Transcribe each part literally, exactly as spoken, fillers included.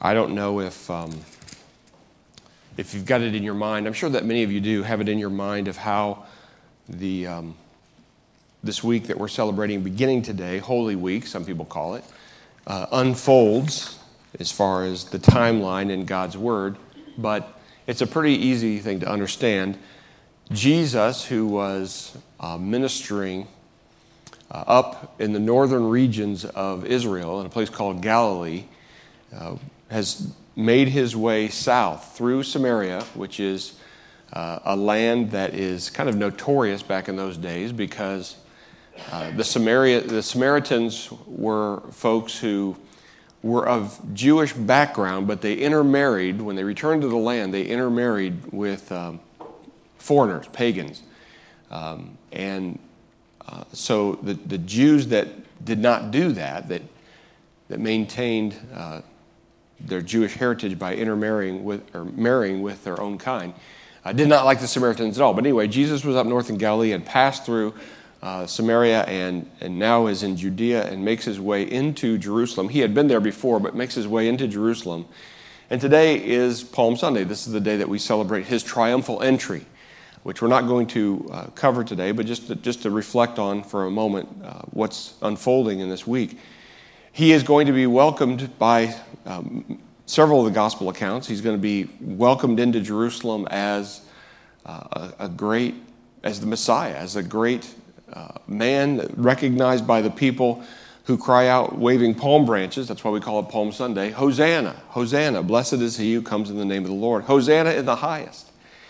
I don't know if um, if you've got it in your mind. I'm sure that many of you do have it in your mind of how the um, this week that we're celebrating, beginning today, Holy Week, some people call it, uh, unfolds as far as the timeline in God's Word. But it's a pretty easy thing to understand. Jesus, who was uh, ministering uh, up in the northern regions of Israel in a place called Galilee, uh, has made his way south through Samaria, which is uh, a land that is kind of notorious back in those days because uh, the Samaria, the Samaritans were folks who were of Jewish background, but they intermarried. When they returned to the land, they intermarried with um, foreigners, pagans. Um, and uh, so the, the Jews that did not do that, that, that maintained uh, their Jewish heritage by intermarrying with, or marrying with their own kind, uh, did not like the Samaritans at all. But anyway, Jesus was up north in Galilee and passed through uh, Samaria and, and now is in Judea and makes his way into Jerusalem. He had been there before, but makes his way into Jerusalem. And today is Palm Sunday. This is the day that we celebrate his triumphal entry, which we're not going to uh, cover today, but just to, just to reflect on for a moment uh, what's unfolding in this week. He is going to be welcomed by um, several of the gospel accounts. He's going to be welcomed into Jerusalem as uh, a, a great, as the Messiah, as a great uh, man recognized by the people who cry out waving palm branches. That's why we call it Palm Sunday. Hosanna, Hosanna, blessed is he who comes in the name of the Lord. Hosanna in the highest.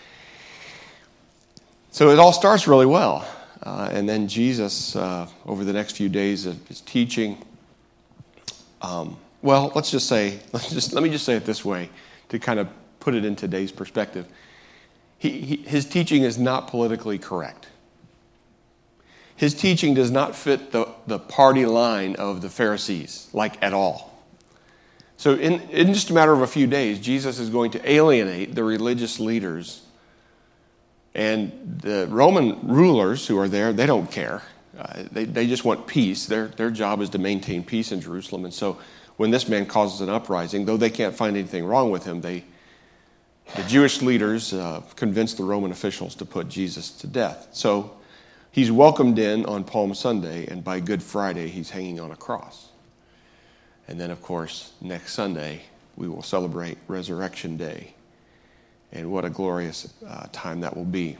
So it all starts really well. Uh, and then Jesus, uh, over the next few days of his teaching, um, well, let's just say, let's just let me just say it this way to kind of put it in today's perspective. He, he, his teaching is not politically correct. His teaching does not fit the, the party line of the Pharisees, like at all. So in, in just a matter of a few days, Jesus is going to alienate the religious leaders. And the Roman rulers who are there, they don't care. Uh, they, they just want peace. Their, their job is to maintain peace in Jerusalem. And so when this man causes an uprising, though they can't find anything wrong with him, they, the Jewish leaders uh, convince the Roman officials to put Jesus to death. So he's welcomed in on Palm Sunday, and by Good Friday, he's hanging on a cross. And then, of course, next Sunday, we will celebrate Resurrection Day. And what a glorious uh, time that will be.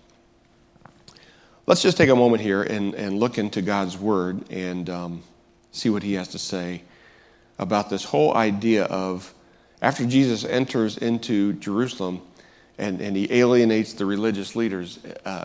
Let's just take a moment here and, and look into God's Word and um, see what he has to say about this whole idea of, after Jesus enters into Jerusalem and, and he alienates the religious leaders, uh,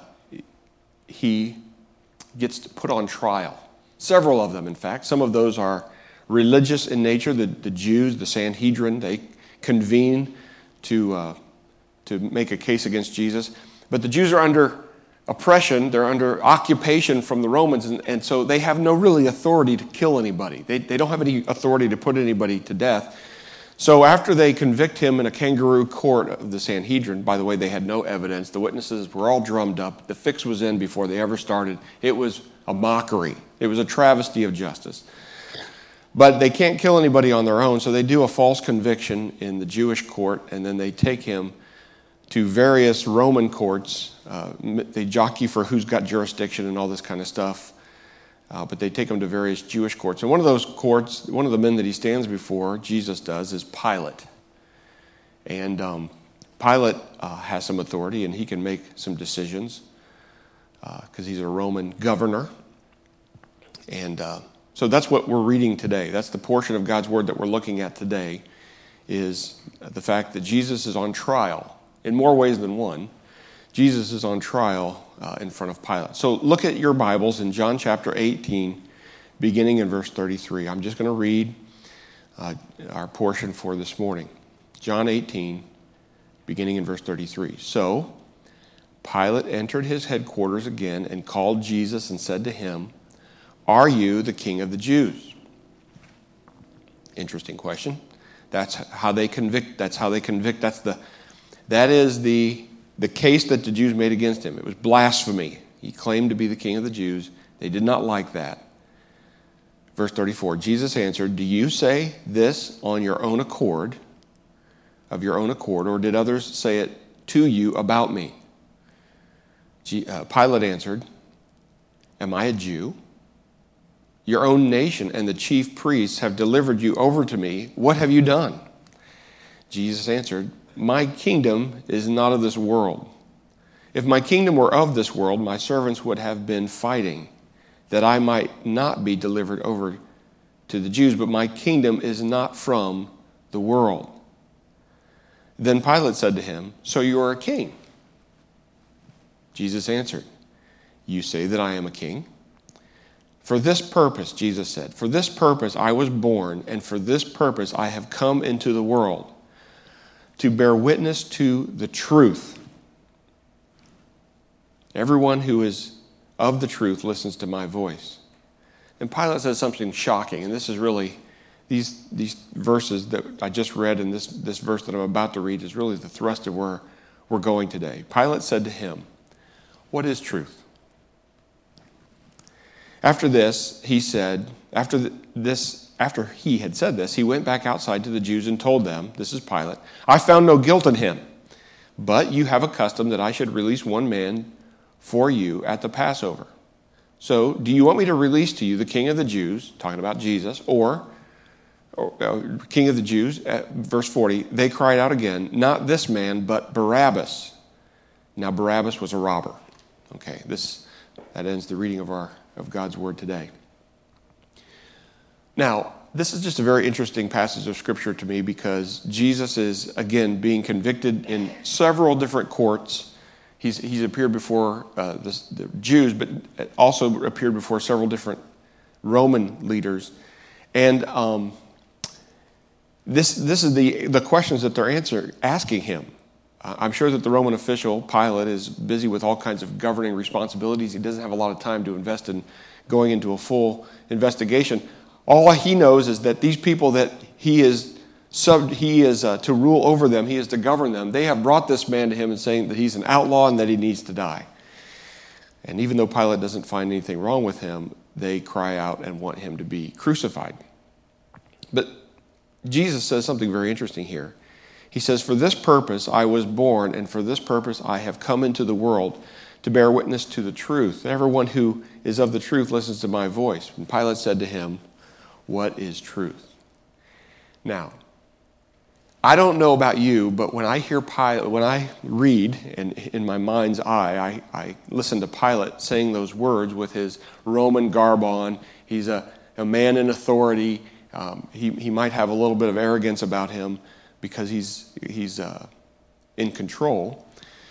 he gets put on trial. Several of them, in fact. Some of those are religious in nature. The, the Jews, the Sanhedrin, they convene to... Uh, to make a case against Jesus. But the Jews are under oppression, they're under occupation from the Romans, and, and so they have no really authority to kill anybody. They, they don't have any authority to put anybody to death. So after they convict him in a kangaroo court of the Sanhedrin, by the way, they had no evidence. The witnesses were all drummed up. The fix was in before they ever started. It was a mockery. It was a travesty of justice. But they can't kill anybody on their own, so they do a false conviction in the Jewish court, and then they take him to various Roman courts. Uh, they jockey for who's got jurisdiction and all this kind of stuff. Uh, but they take him to various Jewish courts. And one of those courts, one of the men that he stands before, Jesus does, is Pilate. And um, Pilate uh, has some authority, and he can make some decisions because uh, he's a Roman governor. And uh, so that's what we're reading today. That's the portion of God's Word that we're looking at today, is the fact that Jesus is on trial. In more ways than one, Jesus is on trial uh, in front of Pilate. So look at your Bibles in John chapter eighteen, beginning in verse thirty-three. I'm just going to read uh, our portion for this morning. John eighteen, beginning in verse thirty-three. So Pilate entered his headquarters again and called Jesus and said to him, "Are you the king of the Jews?" Interesting question. That's how they convict. That's how they convict. That's the That is the, the case that the Jews made against him. It was blasphemy. He claimed to be the king of the Jews. They did not like that. Verse thirty-four, Jesus answered, do you say this on your own accord, of your own accord, or did others say it to you about me? Pilate answered, am I a Jew? Your own nation and the chief priests have delivered you over to me. What have you done? Jesus answered, my kingdom is not of this world. If my kingdom were of this world, my servants would have been fighting, that I might not be delivered over to the Jews, but my kingdom is not from the world. Then Pilate said to him, so you are a king? Jesus answered, you say that I am a king? For this purpose, Jesus said, for this purpose I was born, and for this purpose I have come into the world, to bear witness to the truth. Everyone who is of the truth listens to my voice. And Pilate says something shocking, and this is really, these, these verses that I just read and this, this verse that I'm about to read is really the thrust of where we're going today. Pilate said to him, what is truth? After this, he said, after this, after he had said this, he went back outside to the Jews and told them, this is Pilate, I found no guilt in him, but you have a custom that I should release one man for you at the Passover. So, do you want me to release to you the King of the Jews, talking about Jesus, or, or uh, King of the Jews, at verse forty, they cried out again, not this man, but Barabbas. Now, Barabbas was a robber. Okay, this that ends the reading of our of God's word today. Now, this is just a very interesting passage of Scripture to me because Jesus is, again, being convicted in several different courts. He's, he's appeared before uh, the, the Jews, but also appeared before several different Roman leaders. And um, this, this is the, the questions that they're answer, asking him. I'm sure that the Roman official, Pilate, is busy with all kinds of governing responsibilities. He doesn't have a lot of time to invest in going into a full investigation. All he knows is that these people that he is sub, he is uh, to rule over them, he is to govern them, they have brought this man to him and saying that he's an outlaw and that he needs to die. And even though Pilate doesn't find anything wrong with him, they cry out and want him to be crucified. But Jesus says something very interesting here. He says, for this purpose I was born, and for this purpose I have come into the world, to bear witness to the truth. Everyone who is of the truth listens to my voice. And Pilate said to him, what is truth? Now, I don't know about you, but when I hear Pilate, when I read, and in my mind's eye, I, I listen to Pilate saying those words with his Roman garb on. He's a, a man in authority. Um, he, he might have a little bit of arrogance about him, because he's he's uh, in control.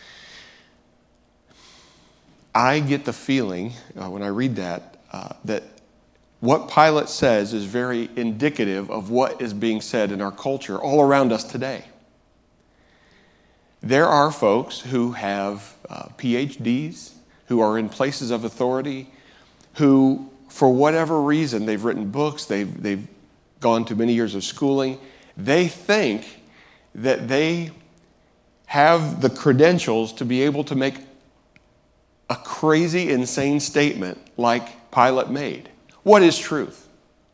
I get the feeling uh, when I read that uh, that what Pilate says is very indicative of what is being said in our culture all around us today. There are folks who have uh, P H Ds, who are in places of authority, who, for whatever reason, they've written books, they've they've gone to many years of schooling. They think that they have the credentials to be able to make a crazy, insane statement like Pilate made. What is truth?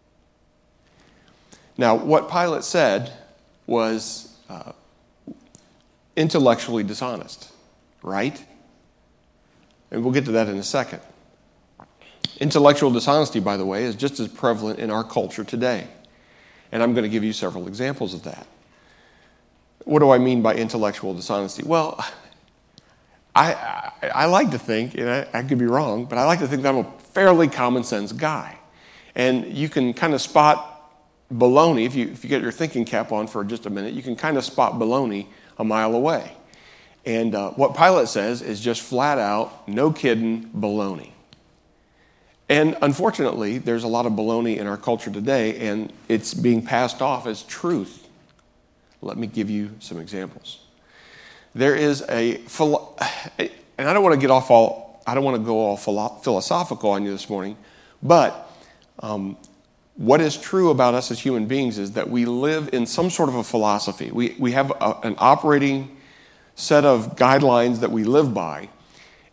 Now, what Pilate said was uh, intellectually dishonest, right? And we'll get to that in a second. Intellectual dishonesty, by the way, is just as prevalent in our culture today. And I'm going to give you several examples of that. What do I mean by intellectual dishonesty? Well, I I, I like to think, and I, I could be wrong, but I like to think that I'm a fairly common sense guy. And you can kind of spot baloney, if you, if you get your thinking cap on for just a minute, you can kind of spot baloney a mile away. And uh, what Pilate says is just flat out, no kidding, baloney. And unfortunately, there's a lot of baloney in our culture today, and it's being passed off as truth. Let me give you some examples. There is a, and I don't want to get off all, I don't want to go all philosophical on you this morning, but um, what is true about us as human beings is that we live in some sort of a philosophy. We we have a, an operating set of guidelines that we live by,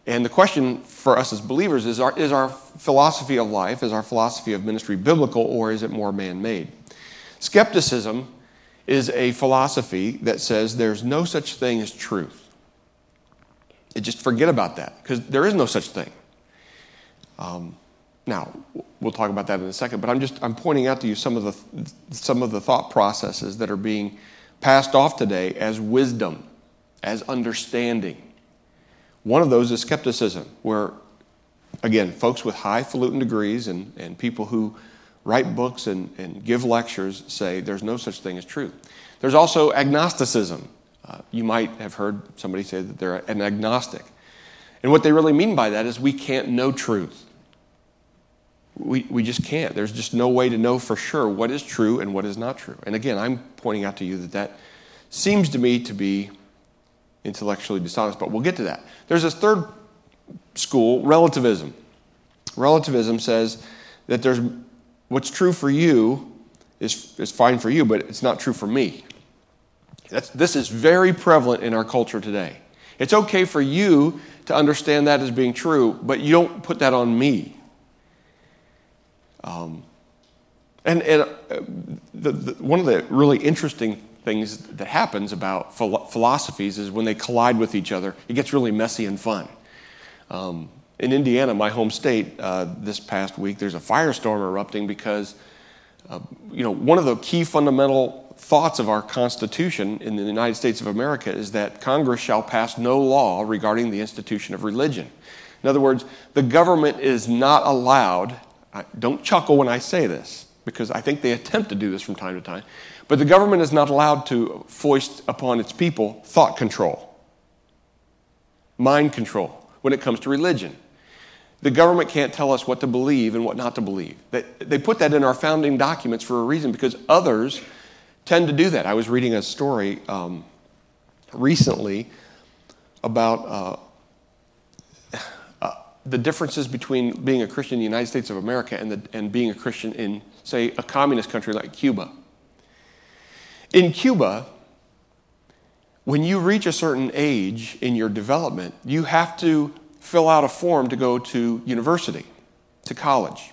And the question for us as believers is, our, is our philosophy of life, is our philosophy of ministry biblical, or is it more man-made? Skepticism is a philosophy that says there's no such thing as truth. You just forget about that, because there is no such thing. Um, now, we'll talk about that in a second, but I'm just I'm pointing out to you some of the some of the thought processes that are being passed off today as wisdom, as understanding. One of those is skepticism, where, again, folks with highfalutin degrees and, and people who write books and, and give lectures say there's no such thing as truth. There's also agnosticism. Uh, you might have heard somebody say that they're an agnostic. And what they really mean by that is we can't know truth. We we just can't. There's just no way to know for sure what is true and what is not true. And again, I'm pointing out to you that that seems to me to be intellectually dishonest, but we'll get to that. There's this third school, relativism. Relativism says that there's what's true for you is, is fine for you, but it's not true for me. That's, this is very prevalent in our culture today. It's okay for you to understand that as being true, but you don't put that on me. Um, and and uh, the, the, one of the really interesting things that happens about philo- philosophies is when they collide with each other, it gets really messy and fun. Um, in Indiana, my home state, uh, this past week, there's a firestorm erupting because, uh, you know, one of the key fundamental thoughts of our Constitution in the United States of America is that Congress shall pass no law regarding the institution of religion. In other words, the government is not allowed. I, don't chuckle when I say this, because I think they attempt to do this from time to time. But the government is not allowed to foist upon its people thought control, mind control when it comes to religion. The government can't tell us what to believe and what not to believe. They, they put that in our founding documents for a reason, because others tend to do that. I was reading a story um, recently about uh, uh, the differences between being a Christian in the United States of America and, the, and being a Christian in, say, a communist country like Cuba. In Cuba, when you reach a certain age in your development, you have to fill out a form to go to university, to college.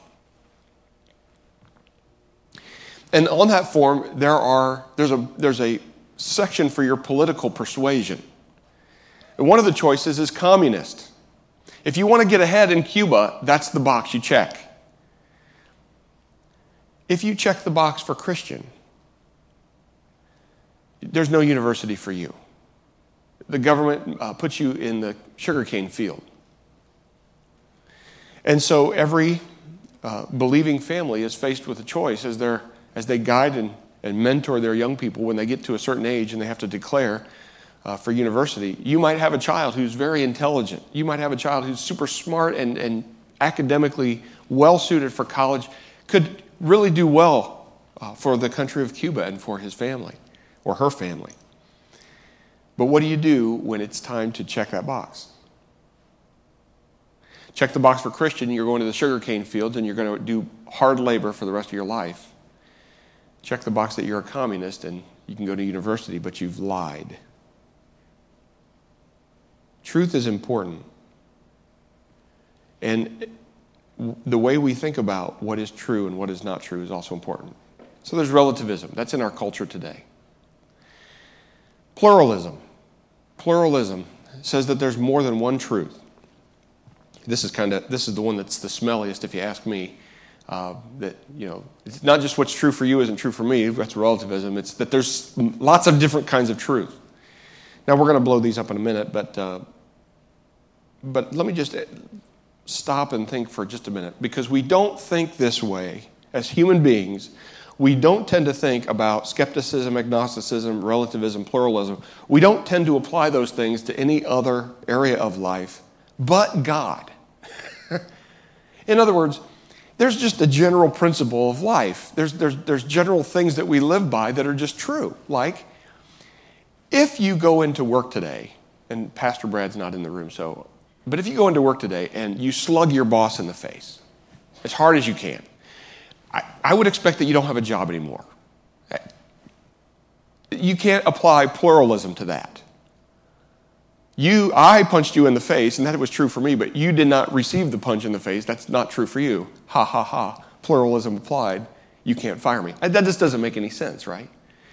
And on that form, there are there's a there's a section for your political persuasion. And one of the choices is communist. If you want to get ahead in Cuba, that's the box you check. If you check the box for Christian, there's no university for you. The government uh, puts you in the sugarcane field. And so every uh, believing family is faced with a choice as they're as they guide and, and mentor their young people when they get to a certain age and they have to declare uh, for university. You might have a child who's very intelligent. You might have a child who's super smart and, and academically well-suited for college, could really do well uh, for the country of Cuba and for his family or her family. But what do you do when it's time to check that box? Check the box for Christian, you're going to the sugarcane fields and you're going to do hard labor for the rest of your life. Check the box that you're a communist and you can go to university, but you've lied. Truth is important. And the way we think about what is true and what is not true is also important. So there's relativism. That's in our culture today. Pluralism. Pluralism says that there's more than one truth. This is kind of this is the one that's the smelliest, if you ask me. Uh, that you know, it's not just what's true for you isn't true for me. That's relativism. It's that there's lots of different kinds of truth. Now we're going to blow these up in a minute, but uh, but let me just stop and think for just a minute, because we don't think this way as human beings. We don't tend to think about skepticism, agnosticism, relativism, pluralism. We don't tend to apply those things to any other area of life but God. In other words, there's just a general principle of life. There's, there's, there's general things that we live by that are just true. Like, if you go into work today, and Pastor Brad's not in the room, so, but if you go into work today and you slug your boss in the face as hard as you can, I, I would expect that you don't have a job anymore. You can't apply pluralism to that. You, I punched you in the face, and that was true for me, but you did not receive the punch in the face. That's not true for you. Ha, ha, ha. Pluralism applied. You can't fire me. That just doesn't make any sense, right?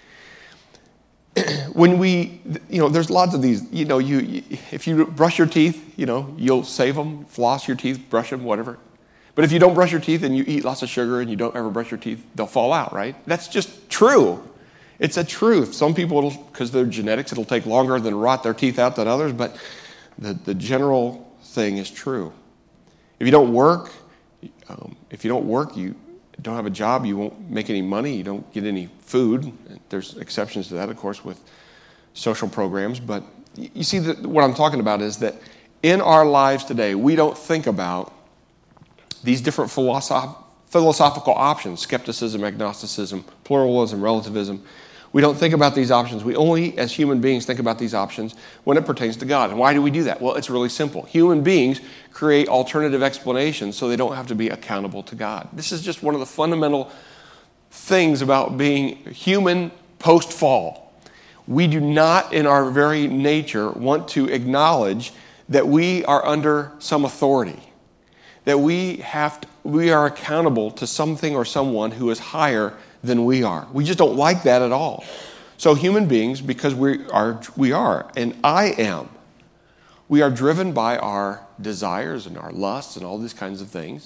When we, you know, there's lots of these, you know, you, you if you brush your teeth, you know, you'll save them, floss your teeth, brush them, whatever. But if you don't brush your teeth and you eat lots of sugar and you don't ever brush your teeth, they'll fall out, right? That's just true. It's a truth. Some people, because they're genetics, it'll take longer than rot their teeth out than others, but the, the general thing is true. If you don't work, um, if you don't work, you don't have a job, you won't make any money, you don't get any food. There's exceptions to that, of course, with social programs. But you see, that what I'm talking about is that in our lives today, we don't think about these different philosoph- philosophical options, skepticism, agnosticism, pluralism, relativism. We don't think about these options. We only, as human beings, think about these options when it pertains to God. And why do we do that? Well, it's really simple. Human beings create alternative explanations so they don't have to be accountable to God. This is just one of the fundamental things about being human post-fall. We do not, in our very nature, want to acknowledge that we are under some authority, that we have to, we are accountable to something or someone who is higher than we are. We just don't like that at all. So human beings, because we are, we are, and I am, we are driven by our desires and our lusts and all these kinds of things.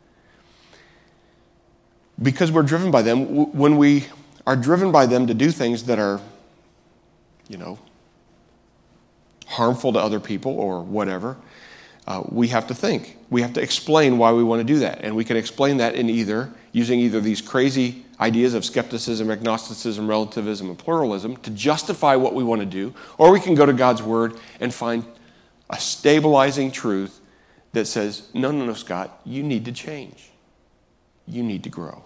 Because we're driven by them, when we are driven by them to do things that are, you know, harmful to other people or whatever, Uh, we have to think. We have to explain why we want to do that. And we can explain that in either using either these crazy ideas of skepticism, agnosticism, relativism, and pluralism to justify what we want to do, or we can go to God's Word and find a stabilizing truth that says, no, no, no, Scott, you need to change. You need to grow.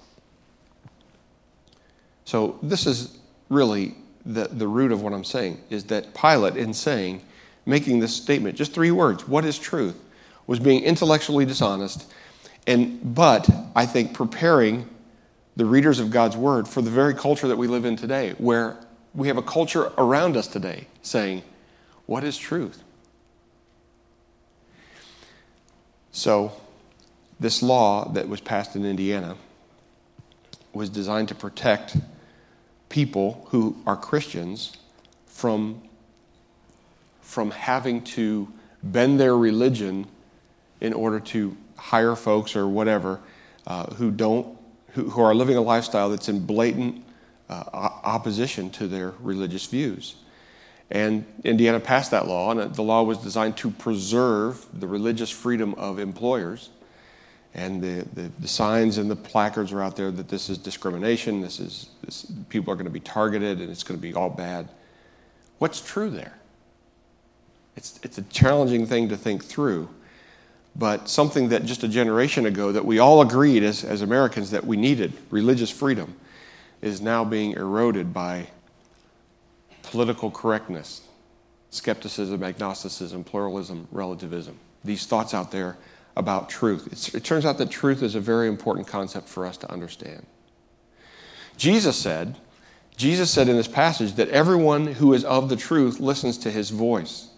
So this is really the, the root of what I'm saying, is that Pilate, in saying, making this statement, just three words, what is truth, was being intellectually dishonest, and but I think preparing the readers of God's Word for the very culture that we live in today, where we have a culture around us today saying, what is truth? So this law that was passed in Indiana was designed to protect people who are Christians from from having to bend their religion in order to hire folks or whatever uh, who don't, who, who are living a lifestyle that's in blatant uh, opposition to their religious views. And Indiana passed that law, and the law was designed to preserve the religious freedom of employers. And the, the, the signs and the placards are out there that this is discrimination, this is this, people are going to be targeted, and it's going to be all bad. What's true there? It's, it's a challenging thing to think through, but something that just a generation ago that we all agreed as, as Americans that we needed, religious freedom, is now being eroded by political correctness, skepticism, agnosticism, pluralism, relativism. These thoughts out there about truth. It's, it turns out that truth is a very important concept for us to understand. Jesus said, Jesus said in this passage that everyone who is of the truth listens to his voice.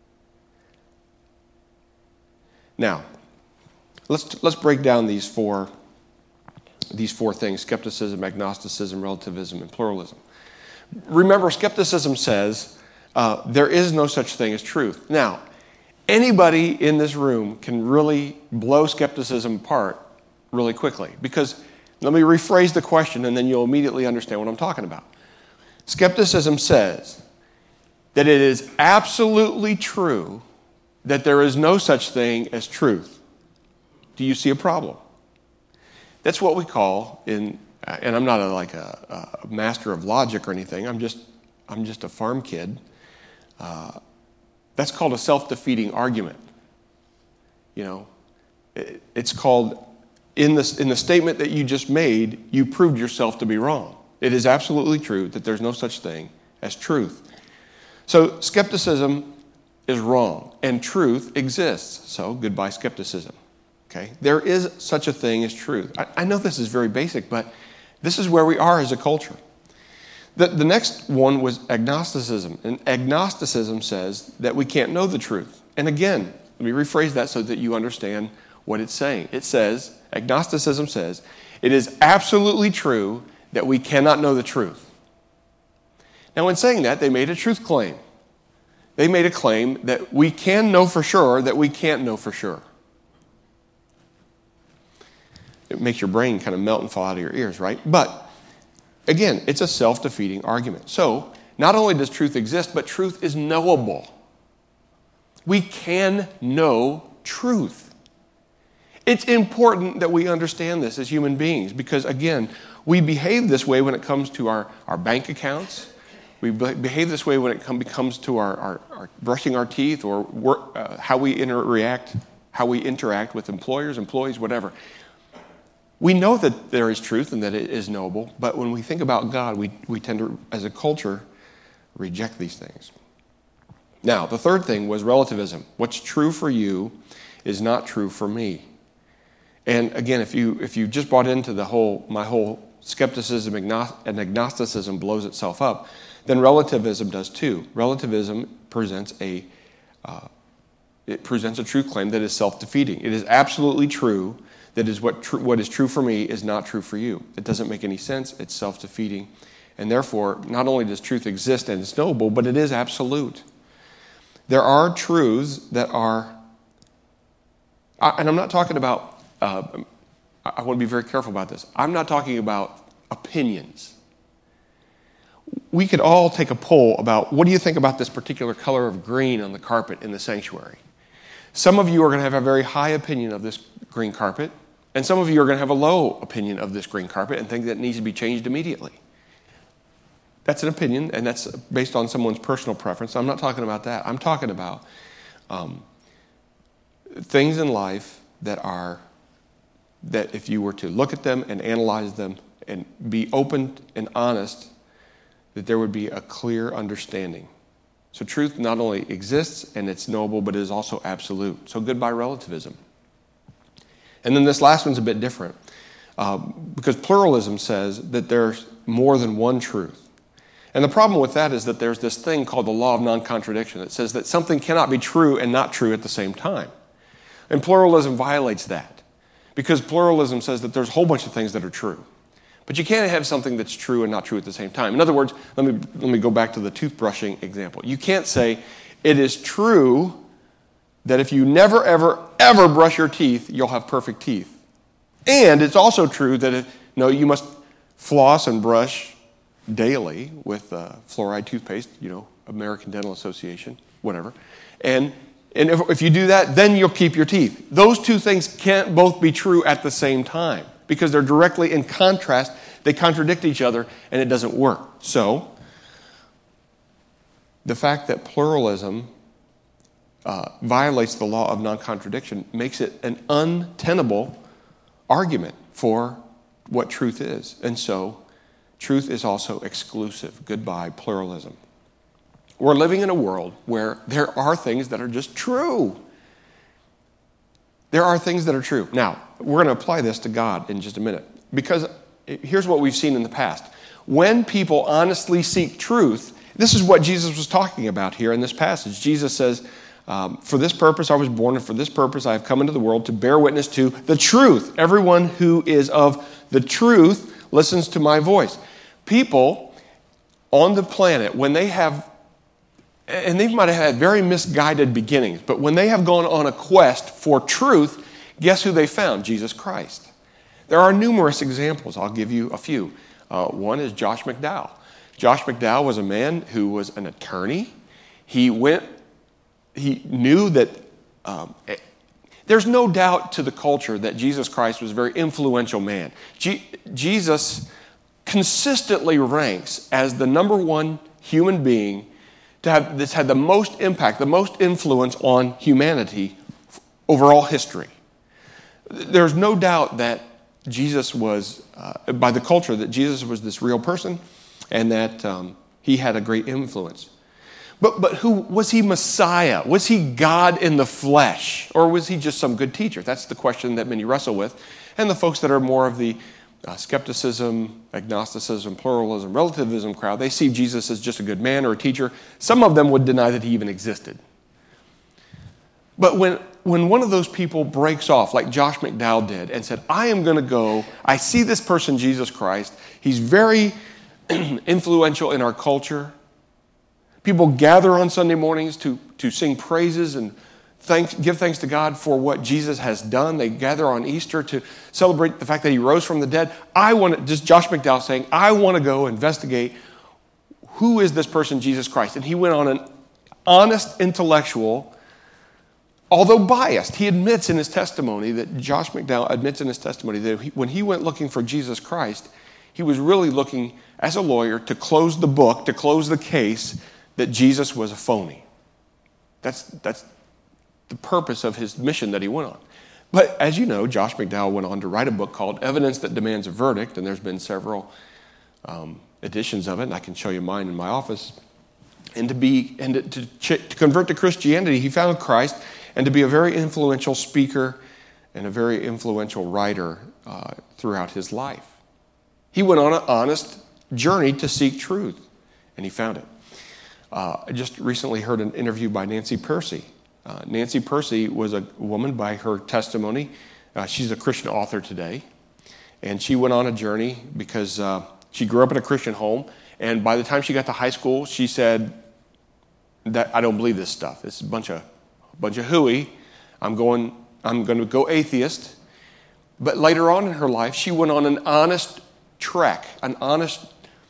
Now, let's let's break down these four these four things: skepticism, agnosticism, relativism, and pluralism. Remember, skepticism says uh, there is no such thing as truth. Now, anybody in this room can really blow skepticism apart really quickly, because let me rephrase the question, and then you'll immediately understand what I'm talking about. Skepticism says that it is absolutely true that there is no such thing as truth. Do you see a problem? That's what we call in, and I'm not a, like a, a master of logic or anything. I'm just, I'm just a farm kid. Uh, that's called a self-defeating argument. You know, it, it's called in the in the statement that you just made, you proved yourself to be wrong. It is absolutely true that there's no such thing as truth. So skepticism is wrong, and truth exists. So goodbye skepticism. Okay, there is such a thing as truth. I, I know this is very basic, but this is where we are as a culture. The, the next one was agnosticism. And agnosticism says that we can't know the truth. And again, let me rephrase that so that you understand what it's saying. It says, agnosticism says, it is absolutely true that we cannot know the truth. Now, in saying that, they made a truth claim. They made a claim that we can know for sure that we can't know for sure. It makes your brain kind of melt and fall out of your ears, right? But again, it's a self-defeating argument. So, not only does truth exist, but truth is knowable. We can know truth. It's important that we understand this as human beings because, again, we behave this way when it comes to our, our bank accounts. We behave this way when it come, comes to our, our, our brushing our teeth or work, uh, how we interact, how we interact with employers, employees, whatever. We know that there is truth and that it is knowable, but when we think about God, we, we tend to, as a culture, reject these things. Now, the third thing was relativism. What's true for you is not true for me. And again, if you if you just bought into the whole, my whole skepticism and agnosticism blows itself up, then relativism does too. Relativism presents a uh, it presents a truth claim that is self-defeating. It is absolutely true that is what tr- what is true for me is not true for you. It doesn't make any sense. It's self-defeating, and therefore, not only does truth exist and it's knowable, but it is absolute. There are truths that are, and I'm not talking about. Uh, I want to be very careful about this. I'm not talking about opinions. We could all take a poll about what do you think about this particular color of green on the carpet in the sanctuary. Some of you are going to have a very high opinion of this green carpet, and some of you are going to have a low opinion of this green carpet and think that it needs to be changed immediately. That's an opinion, and that's based on someone's personal preference. I'm not talking about that. I'm talking about um, things in life that are that if you were to look at them and analyze them and be open and honest, that there would be a clear understanding. So truth not only exists and it's knowable, but it is also absolute. So goodbye relativism. And then this last one's a bit different um, because pluralism says that there's more than one truth. And the problem with that is that there's this thing called the law of non-contradiction that says that something cannot be true and not true at the same time. And pluralism violates that. Because pluralism says that there's a whole bunch of things that are true. But you can't have something that's true and not true at the same time. In other words, let me let me go back to the toothbrushing example. You can't say it is true that if you never, ever, ever brush your teeth, you'll have perfect teeth. And it's also true that if, no, you must floss and brush daily with uh, fluoride toothpaste, you know, American Dental Association, whatever. And And if, if you do that, then you'll keep your teeth. Those two things can't both be true at the same time because they're directly in contrast. They contradict each other, and it doesn't work. So, the fact that pluralism uh, violates the law of non-contradiction makes it an untenable argument for what truth is. And so, truth is also exclusive. Goodbye, pluralism. We're living in a world where there are things that are just true. There are things that are true. Now, we're going to apply this to God in just a minute. Because here's what we've seen in the past. When people honestly seek truth, this is what Jesus was talking about here in this passage. Jesus says, um, for this purpose I was born, and for this purpose I have come into the world to bear witness to the truth. Everyone who is of the truth listens to my voice. People on the planet, when they have and they might have had very misguided beginnings, but when they have gone on a quest for truth, guess who they found? Jesus Christ. There are numerous examples. I'll give you a few. Uh, one is Josh McDowell. Josh McDowell was a man who was an attorney. He went, he knew that, um, there's no doubt to the culture that Jesus Christ was a very influential man. G- Jesus consistently ranks as the number one human being to have this had the most impact, the most influence on humanity over all history. There's no doubt that Jesus was, uh, by the culture, that Jesus was this real person and that um, he had a great influence. But but who was he Messiah? Was he God in the flesh? Or was he just some good teacher? That's the question that many wrestle with. And the folks that are more of the uh, skepticism, agnosticism, pluralism, relativism crowd, they see Jesus as just a good man or a teacher. Some of them would deny that he even existed. But when, when one of those people breaks off, like Josh McDowell did, and said, I am going to go, I see this person, Jesus Christ. He's very influential in our culture. People gather on Sunday mornings to, to sing praises and thanks, give thanks to God for what Jesus has done. They gather on Easter to celebrate the fact that he rose from the dead. I want to, just Josh McDowell saying, I want to go investigate who is this person, Jesus Christ. And he went on an honest intellectual, although biased, he admits in his testimony that Josh McDowell admits in his testimony that he, when he went looking for Jesus Christ, he was really looking as a lawyer to close the book, to close the case that Jesus was a phony. That's, that's the purpose of his mission that he went on. But as you know, Josh McDowell went on to write a book called Evidence That Demands a Verdict, and there's been several um, editions of it, and I can show you mine in my office. And to be and to, to, to convert to Christianity, he found Christ, and to be a very influential speaker and a very influential writer uh, throughout his life. He went on an honest journey to seek truth, and he found it. Uh, I just recently heard an interview by Nancy Pearcey. Uh, Nancy Pearcey was a woman by her testimony. Uh, she's a Christian author today, and she went on a journey because uh, she grew up in a Christian home, and by the time she got to high school, she said, "That I don't believe this stuff. It's a bunch of bunch of hooey. I'm going. I'm going to go atheist." But later on in her life, she went on an honest trek, an honest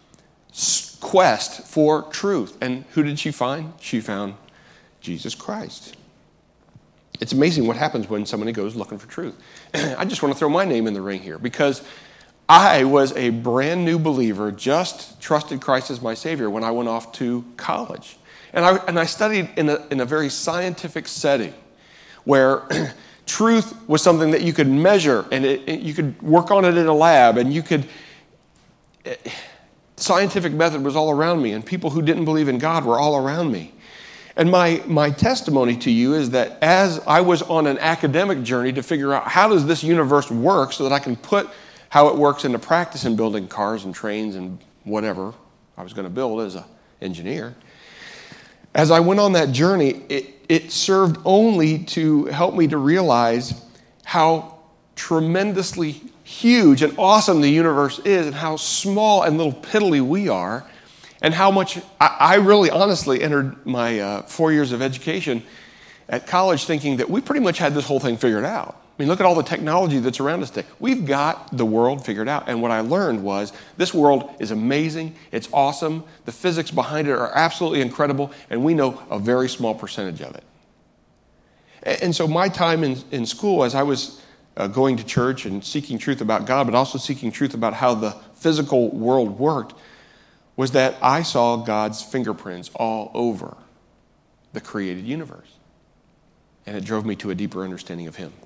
quest for truth. And who did she find? She found Jesus Christ. It's amazing what happens when somebody goes looking for truth. I just want to throw my name in the ring here because I was a brand new believer, just trusted Christ as my Savior when I went off to college. And I, and I studied in a, in a very scientific setting where truth was something that you could measure and it, it, you could work on it in a lab and you could... It, scientific method was all around me, and people who didn't believe in God were all around me. And my, my testimony to you is that as I was on an academic journey to figure out how does this universe work so that I can put how it works into practice in building cars and trains and whatever I was going to build as an engineer, as I went on that journey, it, it served only to help me to realize how tremendously huge and awesome the universe is and how small and little piddly we are and how much I, I really honestly entered my uh, four years of education at college thinking that we pretty much had this whole thing figured out. I mean, look at all the technology that's around us today. We've got the world figured out. And what I learned was this world is amazing. It's awesome. The physics behind it are absolutely incredible. And we know a very small percentage of it. And, and so my time in, in school, as I was Uh, going to church and seeking truth about God, but also seeking truth about how the physical world worked, was that I saw God's fingerprints all over the created universe. And it drove me to a deeper understanding of him.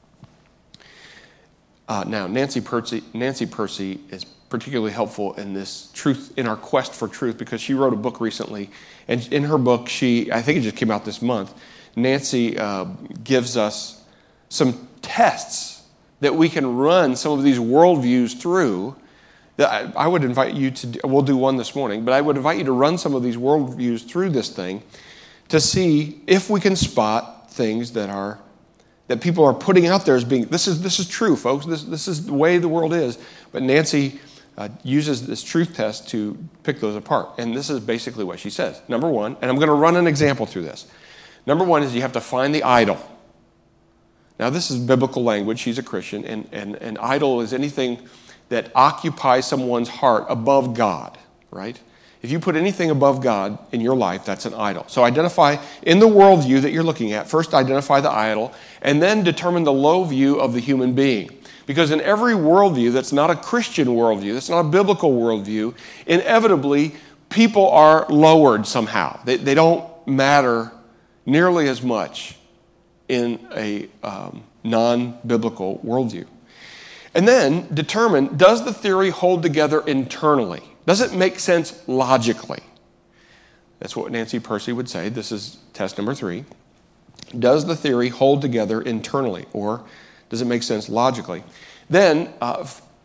Uh, now, Nancy Pearcey, Nancy Pearcey is particularly helpful in this truth, in our quest for truth, because she wrote a book recently. And in her book, she, I think it just came out this month, Nancy uh, gives us some tests that we can run some of these worldviews through. That I, I would invite you to, do, we'll do one this morning, but I would invite you to run some of these worldviews through this thing to see if we can spot things that are, that people are putting out there as being, this is this is true, folks, this, this is the way the world is. But Nancy uh, uses this truth test to pick those apart. And this is basically what she says. Number one, and I'm going to run an example through this. Number one is you have to find the idol. Now, this is biblical language. She's a Christian, and, and an idol is anything that occupies someone's heart above God, right? If you put anything above God in your life, that's an idol. So identify in the worldview that you're looking at, first identify the idol, and then determine the low view of the human being. Because in every worldview that's not a Christian worldview, that's not a biblical worldview, inevitably people are lowered somehow. They, they don't matter nearly as much in a um, non-biblical worldview. And then determine, does the theory hold together internally? Does it make sense logically? That's what Nancy Pearcey would say. This is test number three. Does the theory hold together internally, or does it make sense logically? Then uh,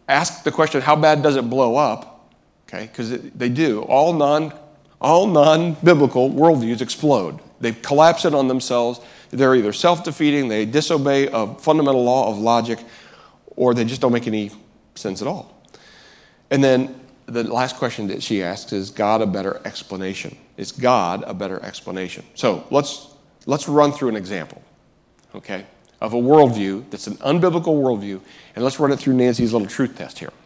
ask the question, how bad does it blow up? Okay, because they do. All non, all non-biblical worldviews explode. They collapse in on themselves. They're either self-defeating, they disobey a fundamental law of logic, or they just don't make any sense at all. And then the last question that she asks is, God a better explanation? Is God a better explanation? So let's let's run through an example, okay, of a worldview that's an unbiblical worldview, and let's run it through Nancy's little truth test here.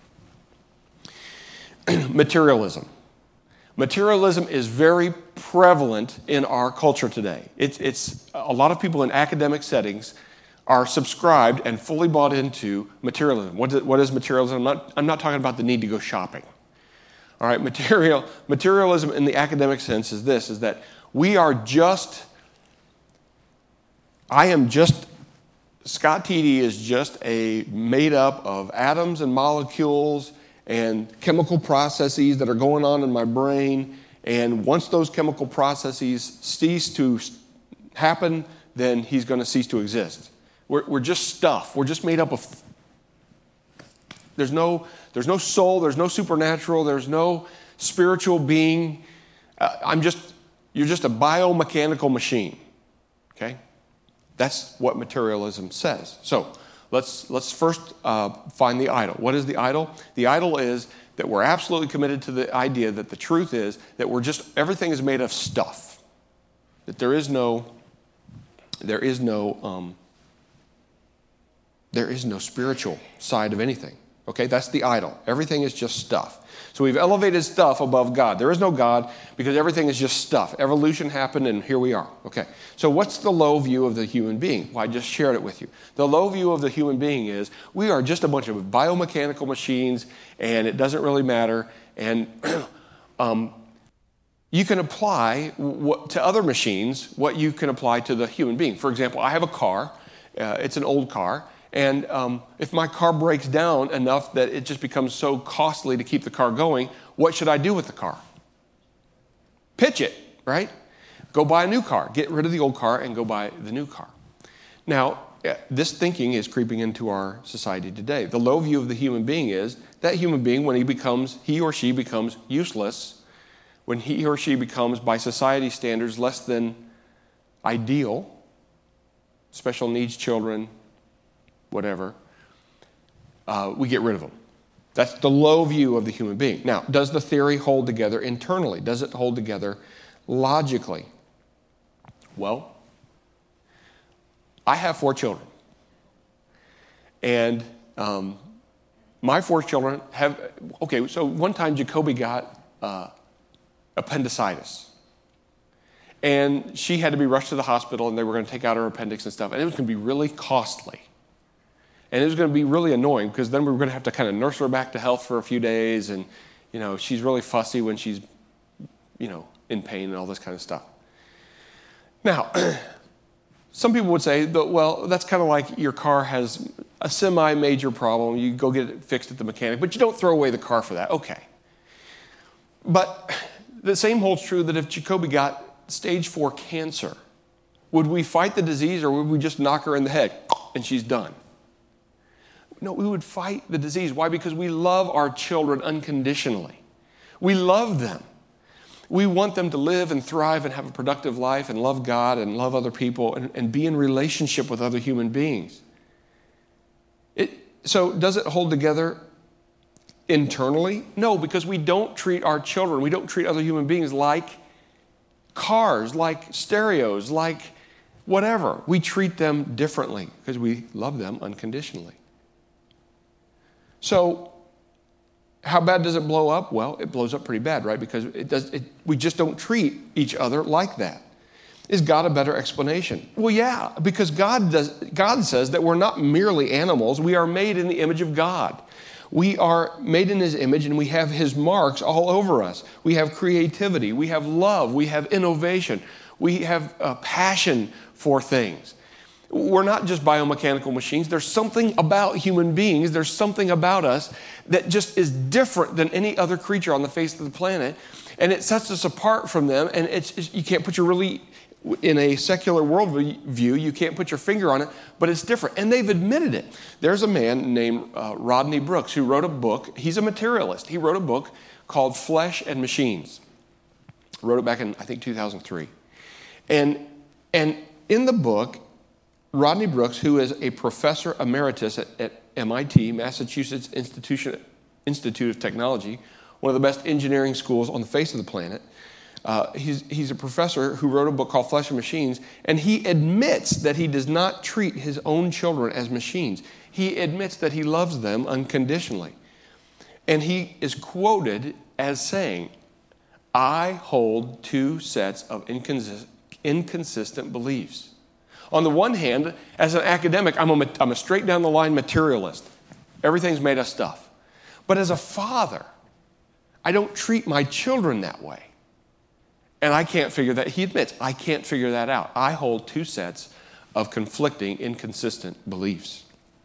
Materialism. Materialism is very prevalent in our culture today. It's, it's a lot of people in academic settings are subscribed and fully bought into materialism. What is, what is materialism? I'm not, I'm not talking about the need to go shopping. All right, material, materialism in the academic sense is this, is that we are just, I am just, Scott Teedy is just a made up of atoms and molecules and chemical processes that are going on in my brain, and once those chemical processes cease to happen, then he's going to cease to exist. We're, we're just stuff. We're just made up of, there's no, there's no soul, there's no supernatural, there's no spiritual being. Uh, I'm just, you're just a biomechanical machine, okay? That's what materialism says. So let's let's first uh, find the idol. What is the idol? The idol is that we're absolutely committed to the idea that the truth is that we're just, everything is made of stuff. That there is no, there is no, um, there is no spiritual side of anything. Okay, that's the idol. Everything is just stuff. So we've elevated stuff above God. There is no God because everything is just stuff. Evolution happened and here we are. Okay, so what's the low view of the human being? Well, I just shared it with you. The low view of the human being is we are just a bunch of biomechanical machines and it doesn't really matter. And um, you can apply what, to other machines what you can apply to the human being. For example, I have a car. Uh, it's an old car. And um, if my car breaks down enough that it just becomes so costly to keep the car going, what should I do with the car? Pitch it, right? Go buy a new car. Get rid of the old car and go buy the new car. Now, this thinking is creeping into our society today. The low view of the human being is that human being, when he becomes, he or she becomes useless, when he or she becomes, by society standards, less than ideal, special needs children, whatever, uh, we get rid of them. That's the low view of the human being. Now, does the theory hold together internally? Does it hold together logically? Well, I have four children. And um, my four children have, okay, so one time Jacoby got uh, appendicitis. And she had to be rushed to the hospital and they were going to take out her appendix and stuff. And it was going to be really costly. And it was going to be really annoying because then we were going to have to kind of nurse her back to health for a few days. And, you know, she's really fussy when she's, you know, in pain and all this kind of stuff. Now, some people would say, that, well, that's kind of like your car has a semi-major problem. You go get it fixed at the mechanic, but you don't throw away the car for that. Okay. But the same holds true that if Jacoby got stage four cancer, would we fight the disease or would we just knock her in the head and she's done? No, we would fight the disease. Why? Because we love our children unconditionally. We love them. We want them to live and thrive and have a productive life and love God and love other people and, and be in relationship with other human beings. It, so does it hold together internally? No, because we don't treat our children, we don't treat other human beings like cars, like stereos, like whatever. We treat them differently because we love them unconditionally. So, how bad does it blow up? Well, it blows up pretty bad, right? Because it does. It, we just don't treat each other like that. Is God a better explanation? Well, yeah, because God does. God says that we're not merely animals. We are made in the image of God. We are made in His image, and we have His marks all over us. We have creativity. We have love. We have innovation. We have a passion for things. We're not just biomechanical machines. There's something about human beings. There's something about us that just is different than any other creature on the face of the planet. And it sets us apart from them. And it's, it's you can't put your really In a secular worldview, you can't put your finger on it, but it's different. And they've admitted it. There's a man named uh, Rodney Brooks who wrote a book. He's a materialist. He wrote a book called Flesh and Machines. Wrote it back in, I think, two thousand three. And, and in the book, Rodney Brooks, who is a professor emeritus at, at M I T, Massachusetts Institution, Institute of Technology, one of the best engineering schools on the face of the planet, Uh, he's, he's a professor who wrote a book called Flesh and Machines, and he admits that he does not treat his own children as machines. He admits that he loves them unconditionally. And he is quoted as saying, I hold two sets of inconsist- inconsistent beliefs. On the one hand, as an academic, I'm a, I'm a straight down the line materialist. Everything's made of stuff. But as a father, I don't treat my children that way. And I can't figure that, he admits, I can't figure that out. I hold two sets of conflicting, inconsistent beliefs.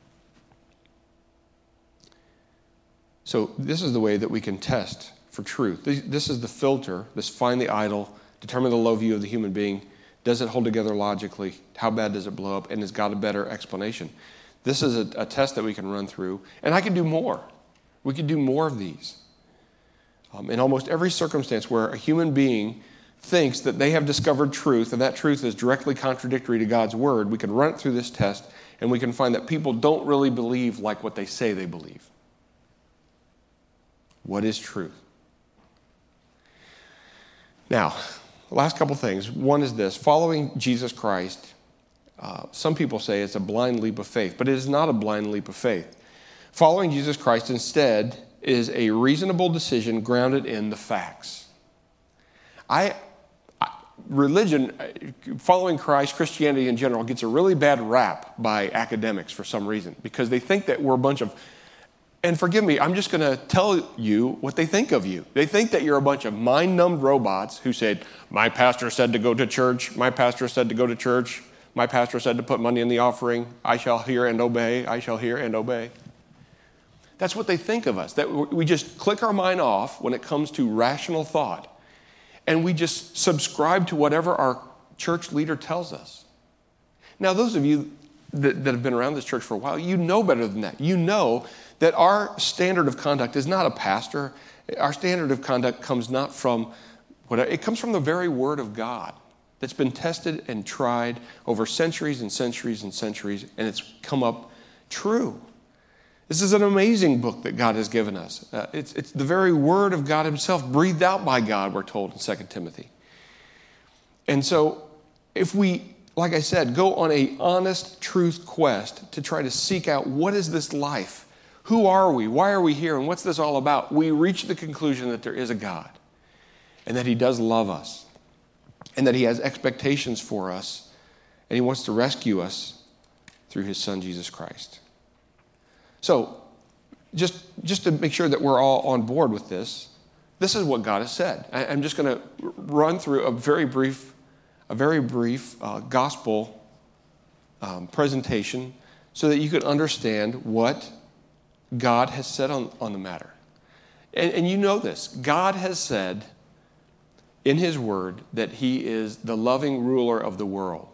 So this is the way that we can test for truth. This is the filter, this find the idol, determine the low view of the human being. Does it hold together logically? How bad does it blow up? And has got a better explanation? This is a, a test that we can run through. And I can do more. We can do more of these. Um, in almost every circumstance where a human being thinks that they have discovered truth and that truth is directly contradictory to God's word, we can run it through this test and we can find that people don't really believe like what they say they believe. What is truth? Now, the last couple things. One is this. Following Jesus Christ, uh, some people say it's a blind leap of faith, but it is not a blind leap of faith. Following Jesus Christ instead is a reasonable decision grounded in the facts. I Religion, following Christ, Christianity in general, gets a really bad rap by academics for some reason because they think that we're a bunch of, and forgive me, I'm just going to tell you what they think of you. They think that you're a bunch of mind-numbed robots who said, my pastor said to go to church, my pastor said to go to church, my pastor said to put money in the offering, I shall hear and obey, I shall hear and obey. That's what they think of us, that we just click our mind off when it comes to rational thought. And we just subscribe to whatever our church leader tells us. Now, those of you that, that have been around this church for a while, you know better than that. You know that our standard of conduct is not a pastor. Our standard of conduct comes not from, whatever, it comes from the very word of God that's been tested and tried over centuries and centuries and centuries, and it's come up true. This is an amazing book that God has given us. Uh, it's, it's the very word of God himself, breathed out by God, we're told in Second Timothy. And so if we, like I said, go on a honest truth quest to try to seek out what is this life? Who are we? Why are we here? And what's this all about? We reach the conclusion that there is a God and that he does love us and that he has expectations for us and he wants to rescue us through his son, Jesus Christ. So, just, just to make sure that we're all on board with this, this is what God has said. I, I'm just going to run through a very brief, a very brief uh, gospel um, presentation so that you can understand what God has said on, on the matter. And, and you know this. God has said in his word that he is the loving ruler of the world.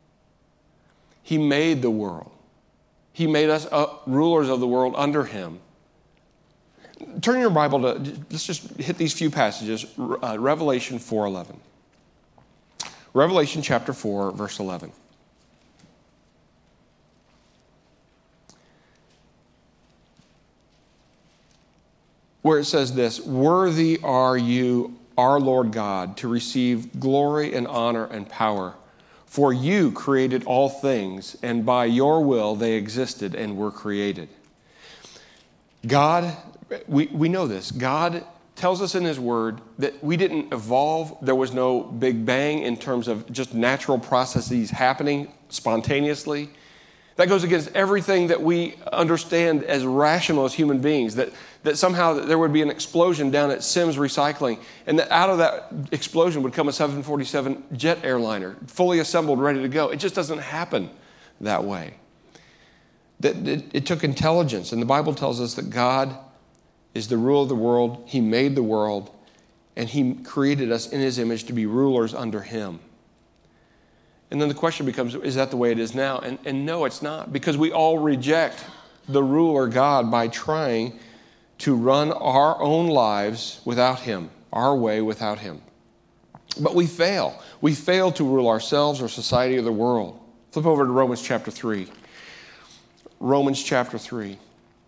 He made the world. He made us uh, rulers of the world under him. Turn your Bible to, let's just hit these few passages. Uh, Revelation four eleven. Revelation chapter four, verse eleven. Where it says this, worthy are you, our Lord God, to receive glory and honor and power. For you created all things, and by your will they existed and were created. God, we, we know this. God tells us in his word that we didn't evolve. There was no big bang in terms of just natural processes happening spontaneously. That goes against everything that we understand as rational as human beings, that, that somehow there would be an explosion down at Sims Recycling, and that out of that explosion would come a seven forty-seven jet airliner, fully assembled, ready to go. It just doesn't happen that way. That it, it took intelligence, and the Bible tells us that God is the ruler of the world. He made the world, and he created us in his image to be rulers under him. And then the question becomes, is that the way it is now? And, and no, it's not, because we all reject the ruler God by trying to run our own lives without him, our way without him. But we fail. We fail to rule ourselves or society or the world. Flip over to Romans chapter three. Romans chapter three.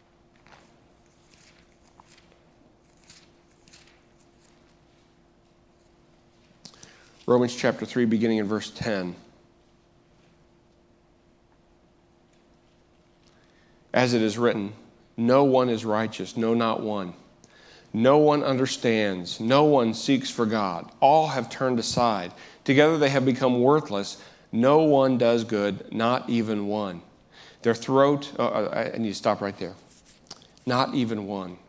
Romans chapter three, beginning in verse ten. As it is written, no one is righteous, no, not one. No one understands, no one seeks for God. All have turned aside. Together they have become worthless. No one does good, not even one. Their throat, oh, I need to stop right there. Not even one.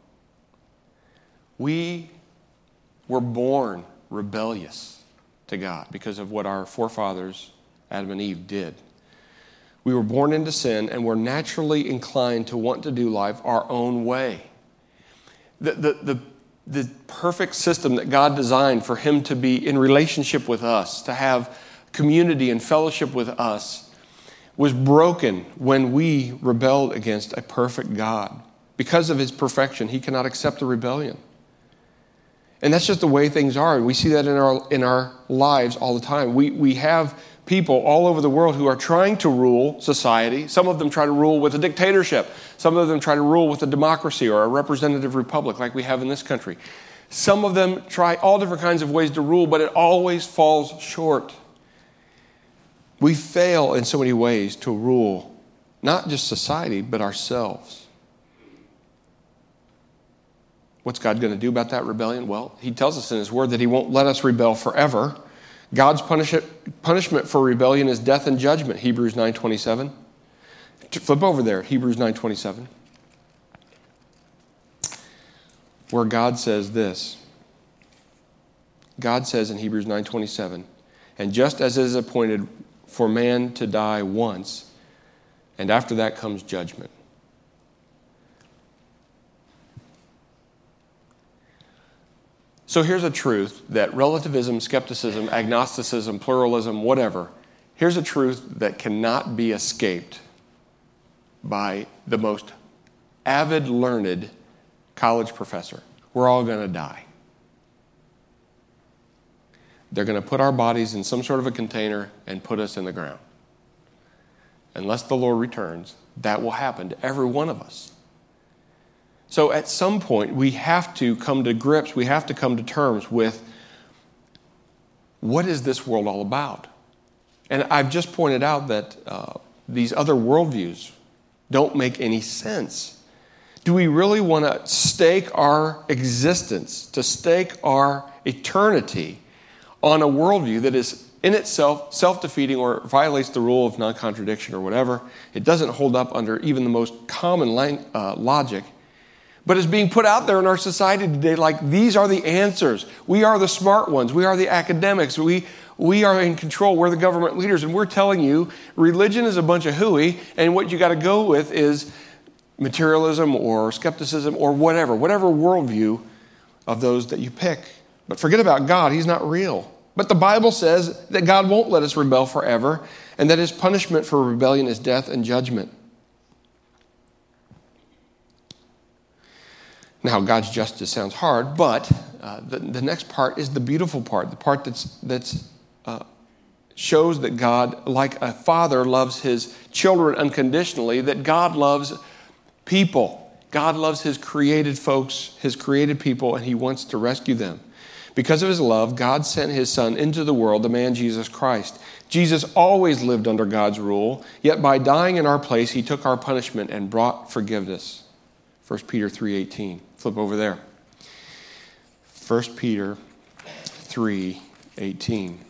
We were born rebellious to God because of what our forefathers, Adam and Eve, did. We were born into sin, and we're naturally inclined to want to do life our own way. The, the, the, the perfect system that God designed for him to be in relationship with us, to have community and fellowship with us, was broken when we rebelled against a perfect God. Because of his perfection, he cannot accept the rebellion. And that's just the way things are. We see that in our in our lives all the time. We we have people all over the world who are trying to rule society. Some of them try to rule with a dictatorship. Some of them try to rule with a democracy or a representative republic like we have in this country. Some of them try all different kinds of ways to rule, but it always falls short. We fail in so many ways to rule not just society, but ourselves. What's God going to do about that rebellion? Well, he tells us in his word that he won't let us rebel forever. God's punish- punishment for rebellion is death and judgment, Hebrews nine twenty-seven. Flip over there, Hebrews nine twenty-seven. Where God says this. God says in Hebrews nine twenty-seven, and just as it is appointed for man to die once, and after that comes judgment. So here's a truth that relativism, skepticism, agnosticism, pluralism, whatever, here's a truth that cannot be escaped by the most avid, learned college professor. We're all going to die. They're going to put our bodies in some sort of a container and put us in the ground. Unless the Lord returns, that will happen to every one of us. So at some point, we have to come to grips, we have to come to terms with what is this world all about? And I've just pointed out that uh, these other worldviews don't make any sense. Do we really want to stake our existence, to stake our eternity on a worldview that is in itself self-defeating or violates the rule of non-contradiction or whatever? It doesn't hold up under even the most common lang- uh, logic, but is being put out there in our society today like these are the answers. We are the smart ones. We are the academics. We, we are in control. We're the government leaders. And we're telling you religion is a bunch of hooey, and what you got to go with is materialism or skepticism or whatever, whatever worldview of those that you pick. But forget about God. He's not real. But the Bible says that God won't let us rebel forever, and that his punishment for rebellion is death and judgment. Now, God's justice sounds hard, but uh, the, the next part is the beautiful part, the part that's that's uh, shows that God, like a father, loves his children unconditionally, that God loves people. God loves his created folks, his created people, and he wants to rescue them. Because of his love, God sent his son into the world, the man Jesus Christ. Jesus always lived under God's rule, yet by dying in our place, he took our punishment and brought forgiveness. First Peter three eighteen. Flip over there. First Peter three eighteen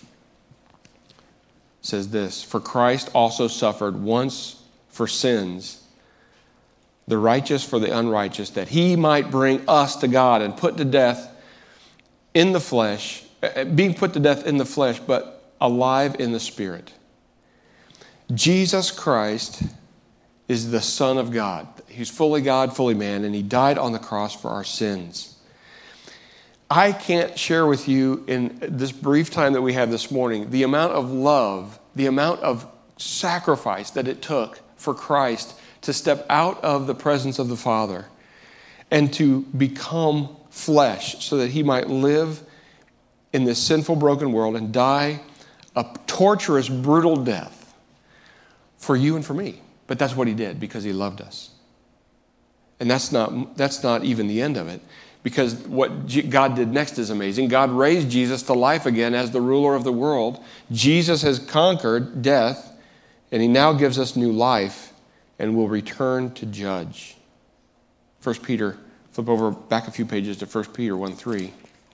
says this, for Christ also suffered once for sins, the righteous for the unrighteous, that he might bring us to God and put to death in the flesh, being put to death in the flesh, but alive in the Spirit. Jesus Christ is the Son of God. He's fully God, fully man, and he died on the cross for our sins. I can't share with you in this brief time that we have this morning the amount of love, the amount of sacrifice that it took for Christ to step out of the presence of the Father and to become flesh so that he might live in this sinful, broken world and die a torturous, brutal death for you and for me. But that's what he did because he loved us. And that's not, that's not even the end of it, because what God did next is amazing. God raised Jesus to life again as the ruler of the world. Jesus has conquered death, and he now gives us new life and will return to judge. First Peter, flip over back a few pages to First Peter one three.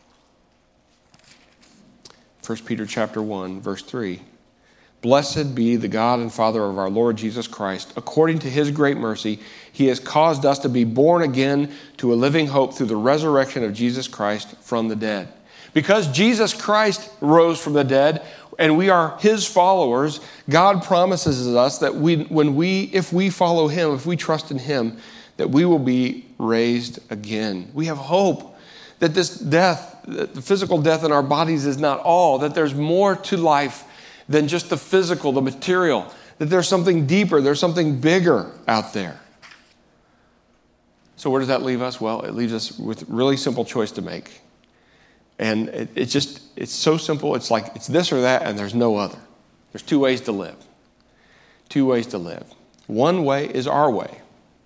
First Peter chapter one, verse three. Blessed be the God and Father of our Lord Jesus Christ. According to his great mercy, he has caused us to be born again to a living hope through the resurrection of Jesus Christ from the dead. Because Jesus Christ rose from the dead and we are his followers, God promises us that we, when we, if we follow him, if we trust in him, that we will be raised again. We have hope that this death, the physical death in our bodies is not all, that there's more to life than just the physical, the material, that there's something deeper, there's something bigger out there. So where does that leave us? Well, it leaves us with a really simple choice to make. And it, it's just, it's so simple. It's like, it's this or that, and there's no other. There's two ways to live. Two ways to live. One way is our way.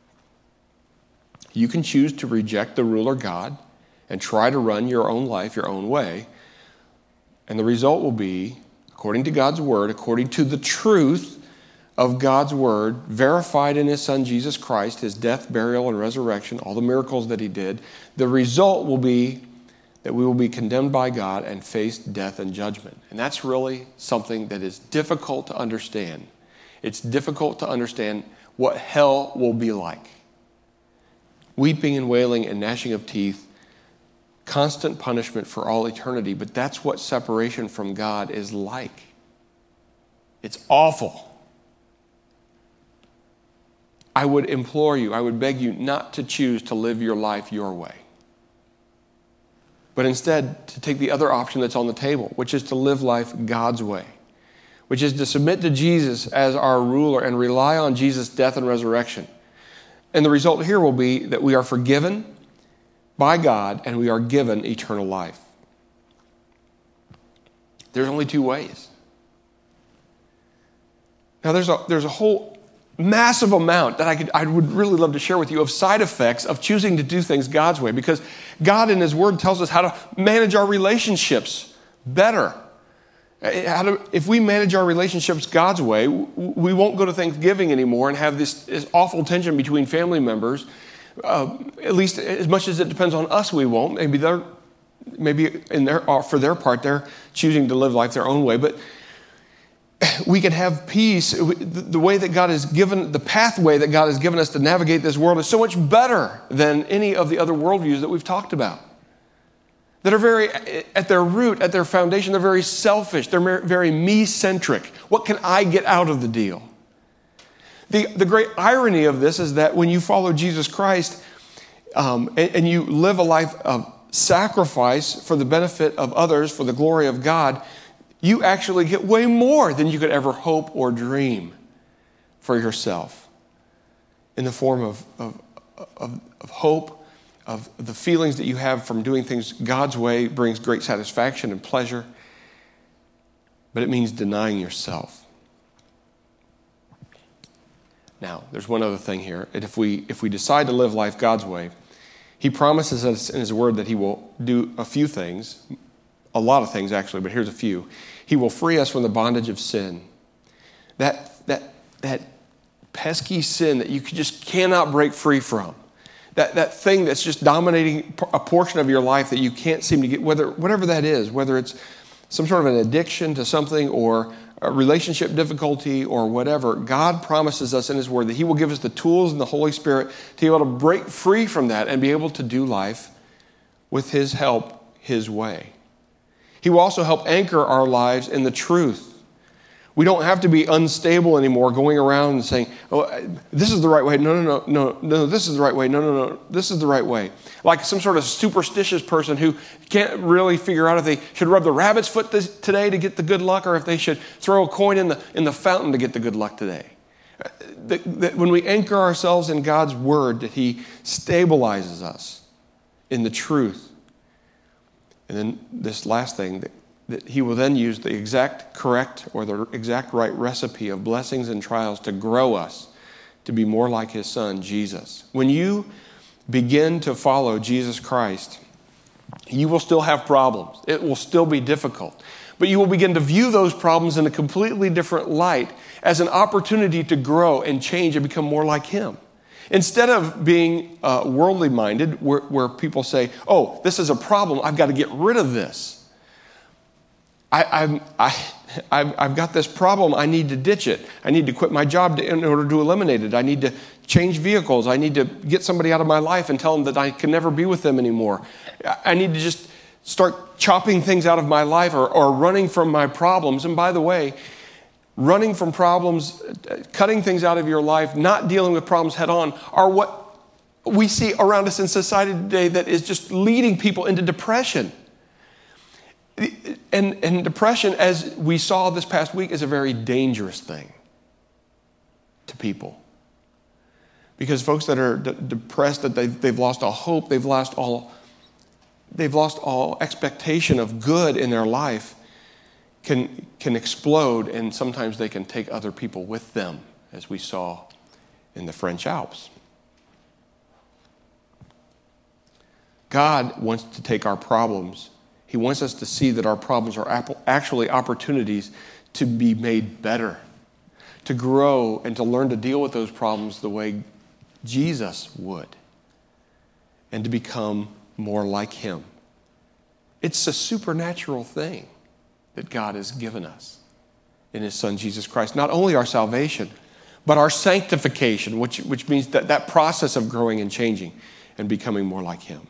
You can choose to reject the ruler God and try to run your own life your own way. And the result will be, according to God's word, according to the truth of God's word, verified in his son Jesus Christ, his death, burial, and resurrection, all the miracles that he did, the result will be that we will be condemned by God and face death and judgment. And that's really something that is difficult to understand. It's difficult to understand what hell will be like. Weeping and wailing and gnashing of teeth, constant punishment for all eternity, but that's what separation from God is like. It's awful. I would implore you, I would beg you not to choose to live your life your way, but instead to take the other option that's on the table, which is to live life God's way, which is to submit to Jesus as our ruler and rely on Jesus' death and resurrection. And the result here will be that we are forgiven by God and we are given eternal life. There's only two ways. Now there's a there's a whole massive amount that I could I would really love to share with you of side effects of choosing to do things God's way, because God in his word tells us how to manage our relationships better. How to, if we manage our relationships God's way, we won't go to Thanksgiving anymore and have this, this awful tension between family members. Uh, at least as much as it depends on us, we won't. Maybe they're, maybe in their for their part, they're choosing to live life their own way. But we can have peace. The way that God has given, the pathway that God has given us to navigate this world is so much better than any of the other worldviews that we've talked about. That are very, at their root, at their foundation, they're very selfish. They're very me-centric. What can I get out of the deal? The, the great irony of this is that when you follow Jesus Christ um, and, and you live a life of sacrifice for the benefit of others, for the glory of God, you actually get way more than you could ever hope or dream for yourself in the form of, of, of, of hope, of the feelings that you have from doing things God's way brings great satisfaction and pleasure, but it means denying yourself. Now, there's one other thing here. And if we if we decide to live life God's way, he promises us in his word that he will do a few things, a lot of things actually, but here's a few. He will free us from the bondage of sin. That that that pesky sin that you just cannot break free from. That that thing that's just dominating a portion of your life that you can't seem to get, whether whatever that is, whether it's some sort of an addiction to something or a relationship difficulty or whatever, God promises us in his word that he will give us the tools and the Holy Spirit to be able to break free from that and be able to do life with his help, his way. He will also help anchor our lives in the truth. We don't have to be unstable anymore, going around and saying, oh, this is the right way. No, no, no, no, no, this is the right way. No, no, no, this is the right way. Like some sort of superstitious person who can't really figure out if they should rub the rabbit's foot this, today to get the good luck, or if they should throw a coin in the, in the fountain to get the good luck today. That, that when we anchor ourselves in God's word, that he stabilizes us in the truth. And then this last thing, that that he will then use the exact correct or the exact right recipe of blessings and trials to grow us to be more like his son, Jesus. When you begin to follow Jesus Christ, you will still have problems. It will still be difficult. But you will begin to view those problems in a completely different light as an opportunity to grow and change and become more like him. Instead of being uh, worldly minded, where, where people say, oh, this is a problem, I've got to get rid of this. I, I'm, I, I've, I've got this problem. I need to ditch it. I need to quit my job to, in order to eliminate it. I need to change vehicles. I need to get somebody out of my life and tell them that I can never be with them anymore. I need to just start chopping things out of my life or, or running from my problems. And by the way, running from problems, cutting things out of your life, not dealing with problems head on are what we see around us in society today that is just leading people into depression. And, and depression, as we saw this past week, is a very dangerous thing to people. Because folks that are d- depressed, that they've, they've lost all hope, they've lost all, they've lost all expectation of good in their life, can, can explode, and sometimes they can take other people with them, as we saw in the French Alps. God wants to take our problems. He wants us to see that our problems are actually opportunities to be made better, to grow and to learn to deal with those problems the way Jesus would, and to become more like him. It's a supernatural thing that God has given us in his son, Jesus Christ. Not only our salvation, but our sanctification, which, which means that, that process of growing and changing and becoming more like him.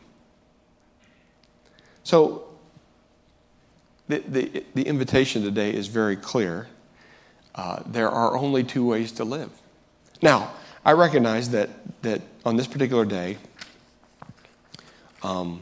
So, The, the, the invitation today is very clear. Uh, there are only two ways to live. Now, I recognize that, that on this particular day, um,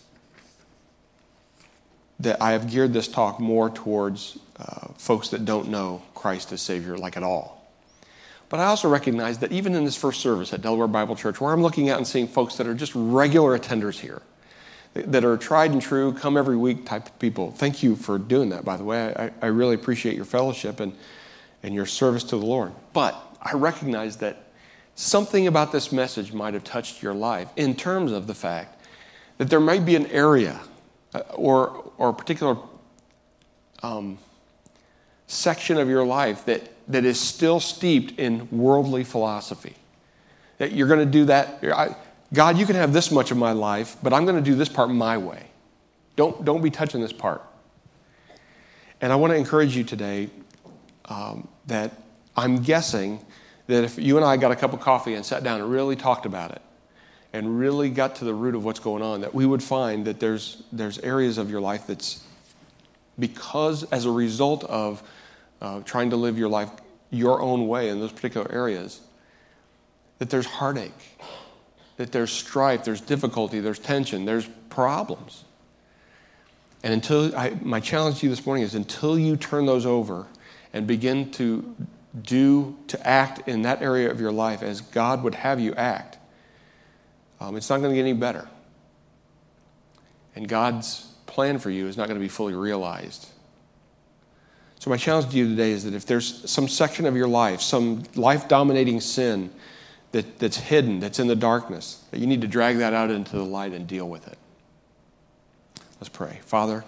that I have geared this talk more towards uh, folks that don't know Christ as Savior, like at all. But I also recognize that even in this first service at Delaware Bible Church, where I'm looking out and seeing folks that are just regular attenders here, that are tried and true, come every week type of people. Thank you for doing that, by the way. I, I really appreciate your fellowship and, and your service to the Lord. But I recognize that something about this message might have touched your life in terms of the fact that there might be an area or, or a particular um, section of your life that, that is still steeped in worldly philosophy. That you're going to do that. I, God, you can have this much of my life, but I'm going to do this part my way. Don't, don't be touching this part. And I want to encourage you today um, that I'm guessing that if you and I got a cup of coffee and sat down and really talked about it and really got to the root of what's going on, that we would find that there's, there's areas of your life that's because as a result of uh, trying to live your life your own way in those particular areas, that there's heartache, that there's strife, there's difficulty, there's tension, there's problems. And until I, my challenge to you this morning is until you turn those over and begin to do, to act in that area of your life as God would have you act, um, it's not going to get any better. And God's plan for you is not going to be fully realized. So my challenge to you today is that if there's some section of your life, some life-dominating sin that, that's hidden, that's in the darkness, that you need to drag that out into the light and deal with it. Let's pray. Father,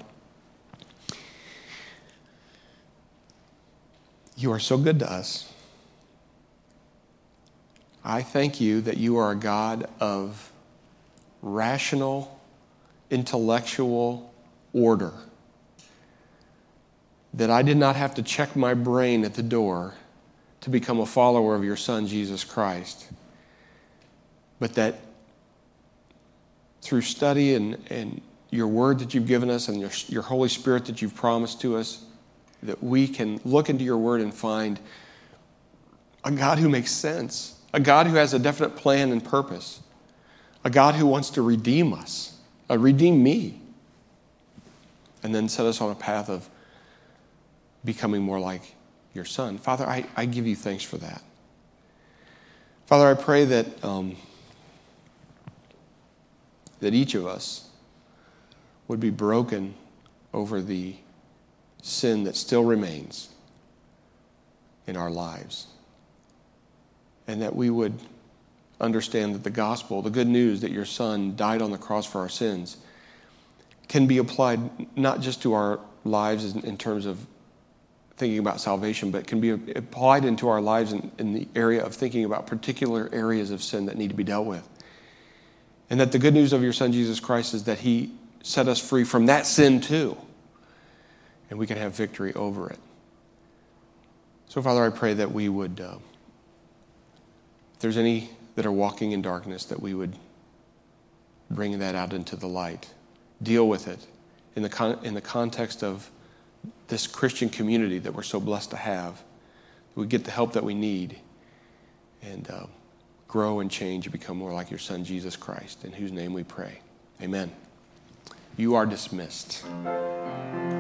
you are so good to us. I thank you that you are a God of rational, intellectual order. That I did not have to check my brain at the door to become a follower of your Son, Jesus Christ. But that through study and, and your word that you've given us and your, your Holy Spirit that you've promised to us, that we can look into your word and find a God who makes sense, a God who has a definite plan and purpose, a God who wants to redeem us, uh, redeem me, and then set us on a path of becoming more like your Son. Father, I, I give you thanks for that. Father, I pray that um, that each of us would be broken over the sin that still remains in our lives, and that we would understand that the gospel, the good news that your Son died on the cross for our sins, can be applied not just to our lives in, in terms of thinking about salvation, but can be applied into our lives in, in the area of thinking about particular areas of sin that need to be dealt with. And that the good news of your Son, Jesus Christ, is that he set us free from that sin too, and we can have victory over it. So, Father, I pray that we would, uh, if there's any that are walking in darkness, that we would bring that out into the light, deal with it in the con- in the context of this Christian community that we're so blessed to have. We get the help that we need and uh, grow and change and become more like your Son, Jesus Christ, in whose name we pray. Amen. You are dismissed.